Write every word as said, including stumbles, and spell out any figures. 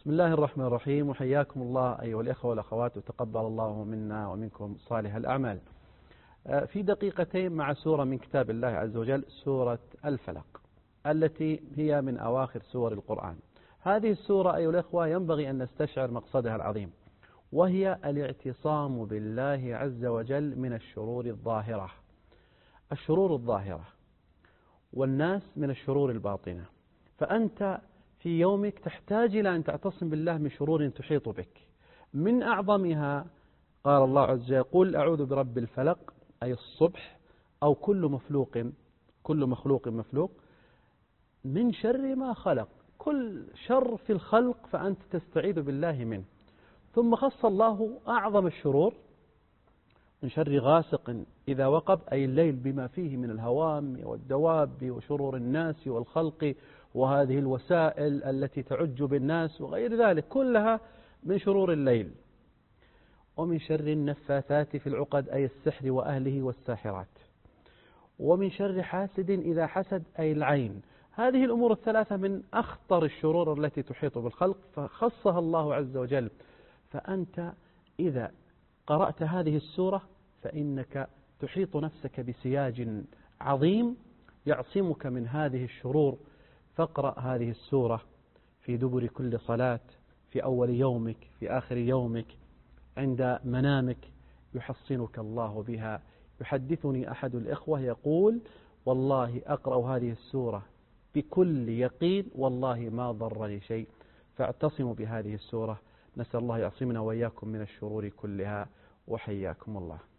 بسم الله الرحمن الرحيم، وحياكم الله أيها الإخوة والأخوات، وتقبل الله منا ومنكم صالح الأعمال. في دقيقتين مع سورة من كتاب الله عز وجل، سورة الفلق، التي هي من أواخر سور القرآن. هذه السورة أيها الإخوة ينبغي أن نستشعر مقصدها العظيم، وهي الاعتصام بالله عز وجل من الشرور الظاهرة الشرور الظاهرة والناس من الشرور الباطنة. فأنت في يومك تحتاج إلى أن تعتصم بالله من شرور تحيط بك، من أعظمها قال الله عز وجل: قل أعوذ برب الفلق، أي الصبح، أو كل مخلوق كل مخلوق مفلوق من شر ما خلق. كل شر في الخلق فأنت تستعيذ بالله منه. ثم خص الله أعظم الشرور من شر غاسق إذا وقب، أي الليل بما فيه من الهوام والدواب وشرور الناس والخلق وهذه الوسائل التي تعج بالناس وغير ذلك، كلها من شرور الليل. ومن شر النفاثات في العقد، أي السحر وأهله والساحرات. ومن شر حاسد إذا حسد، أي العين. هذه الأمور الثلاثة من أخطر الشرور التي تحيط بالخلق، فخصها الله عز وجل. فأنت إذا قرأت هذه السورة فإنك تحيط نفسك بسياج عظيم يعصمك من هذه الشرور. فاقرأ هذه السورة في دبر كل صلاة، في أول يومك، في آخر يومك، عند منامك، يحصنك الله بها. يحدثني أحد الإخوة يقول: والله أقرأ هذه السورة بكل يقين والله ما ضرني شيء. فاعتصموا بهذه السورة. نسأل الله يعصمنا وإياكم من الشرور كلها، وحياكم الله.